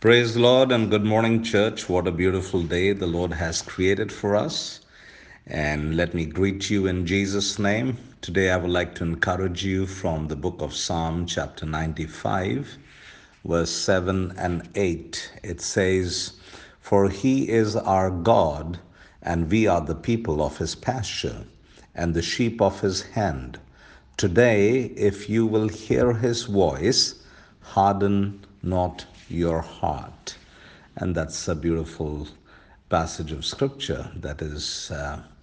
Praise the Lord and good morning, church. What a beautiful day the Lord has created for us. And let me greet you in Jesus' name. Today, I would like to encourage you from the book of Psalm, chapter 95, verse 7 and 8. It says, "For he is our God, and we are the people of his pasture, and the sheep of his hand. Today, if you will hear his voice, harden not your heart." And that's a beautiful passage of scripture that is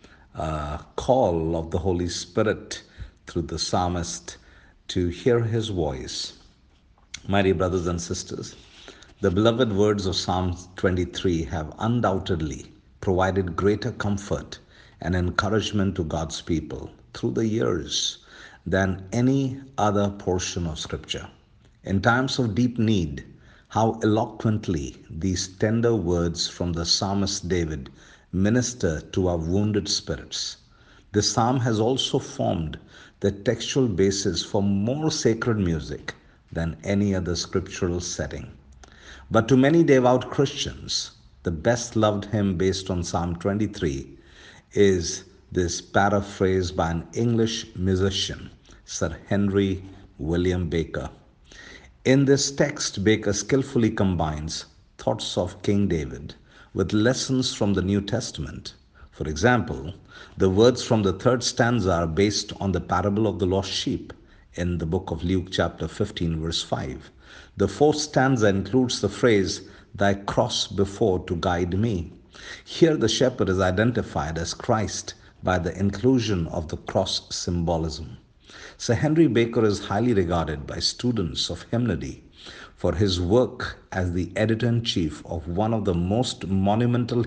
a call of the Holy Spirit through the psalmist to hear his voice. My dear brothers and sisters, the beloved words of Psalm 23 have undoubtedly provided greater comfort and encouragement to God's people through the years than any other portion of Scripture. In times of deep need, how eloquently these tender words from the psalmist David minister to our wounded spirits. This psalm has also formed the textual basis for more sacred music than any other scriptural setting. But to many devout Christians, the best loved hymn based on Psalm 23 is this paraphrase by an English musician, Sir Henry William Baker. In this text, Baker skillfully combines thoughts of King David with lessons from the New Testament. For example, the words from the third stanza are based on the parable of the lost sheep in the book of Luke, chapter 15, verse 5. The fourth stanza includes the phrase, "Thy cross before to guide me." Here, the shepherd is identified as Christ by the inclusion of the cross symbolism. Sir Henry Baker is highly regarded by students of hymnody for his work as the editor in chief of one of the most monumental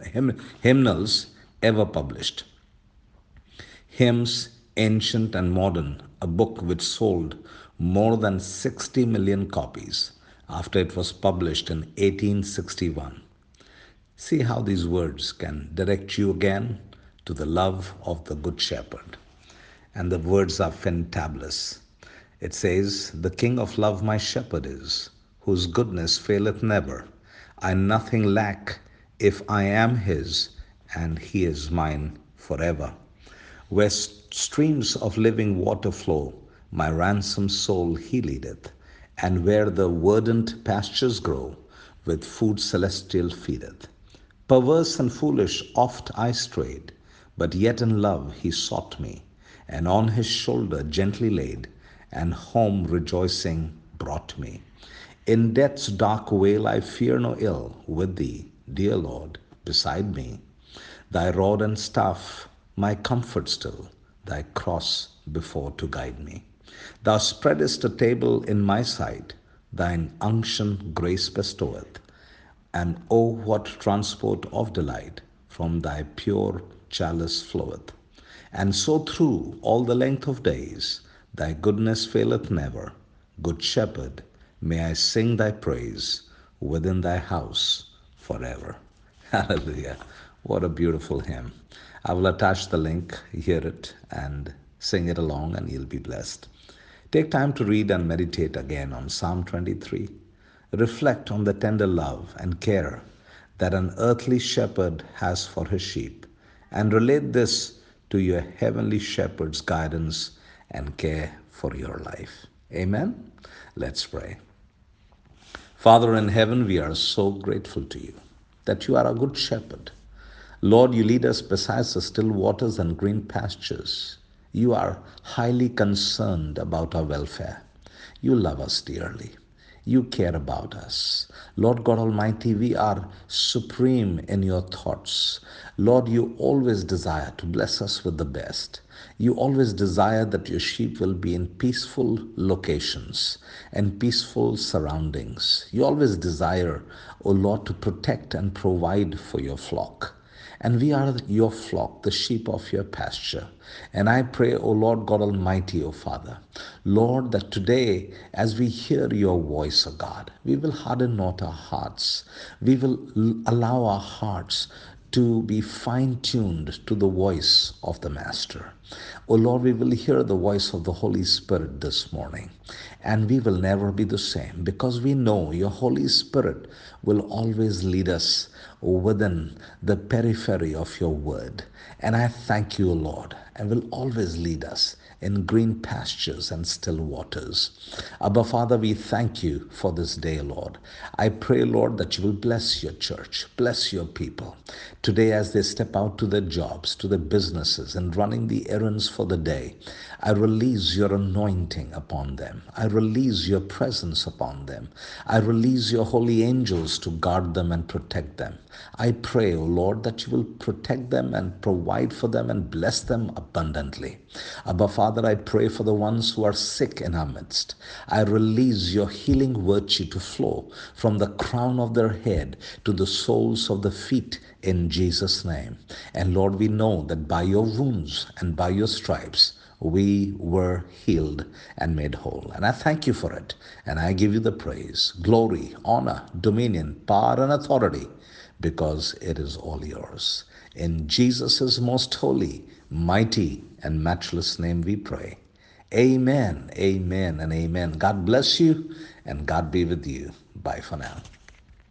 hymnals ever published. Hymns, Ancient and Modern, a book which sold more than 60 million copies after it was published in 1861. See how these words can direct you again to the love of the Good Shepherd. And the words are fantabulous. It says, "The King of love my shepherd is, whose goodness faileth never. I nothing lack if I am his, and he is mine forever. Where streams of living water flow, my ransomed soul he leadeth, and where the verdant pastures grow, with food celestial feedeth. Perverse and foolish oft I strayed, but yet in love he sought me, and on his shoulder gently laid, and home rejoicing brought me. In death's dark vale I fear no ill, with thee, dear Lord, beside me. Thy rod and staff, my comfort still, thy cross before to guide me. Thou spreadest a table in my sight, thine unction grace bestoweth. And oh, what transport of delight from thy pure chalice floweth. And so through all the length of days, thy goodness faileth never. Good Shepherd, may I sing thy praise within thy house forever. Hallelujah. What a beautiful hymn. I will attach the link, hear it, and sing it along, and you'll be blessed. Take time to read and meditate again on Psalm 23. Reflect on the tender love and care that an earthly shepherd has for his sheep, and relate this to your heavenly shepherd's guidance and care for your life. Amen. Let's pray. Father in heaven, we are so grateful to you that you are a good shepherd. Lord, you lead us beside the still waters and green pastures. You are highly concerned about our welfare. You love us dearly. You care about us. Lord God Almighty, we are supreme in your thoughts. Lord, you always desire to bless us with the best. You always desire that your sheep will be in peaceful locations and peaceful surroundings. You always desire, O Lord, to protect and provide for your flock. And we are your flock, the sheep of your pasture. And I pray, O Lord God Almighty, O Father, Lord, that today, as we hear your voice, O God, we will harden not our hearts. We will allow our hearts to be fine-tuned to the voice of the Master. Oh Lord, we will hear the voice of the Holy Spirit this morning, and we will never be the same because we know your Holy Spirit will always lead us within the periphery of your word. And I thank you, Lord, and will always lead us in green pastures and still waters. Abba, Father, we thank you for this day, Lord. I pray, Lord, that you will bless your church, bless your people. Today, as they step out to their jobs, to their businesses, and running the errands for the day, I release your anointing upon them. I release your presence upon them. I release your holy angels to guard them and protect them. I pray, O Lord, that you will protect them and provide for them and bless them abundantly. Abba, Father, I pray for the ones who are sick in our midst. I release your healing virtue to flow from the crown of their head to the soles of the feet in Jesus' name. And Lord, we know that by your wounds and by your stripes, we were healed and made whole. And I thank you for it. And I give you the praise, glory, honor, dominion, power, and authority, because it is all yours. In Jesus' most holy, mighty, and matchless name we pray. Amen, amen, and amen. God bless you, and God be with you. Bye for now.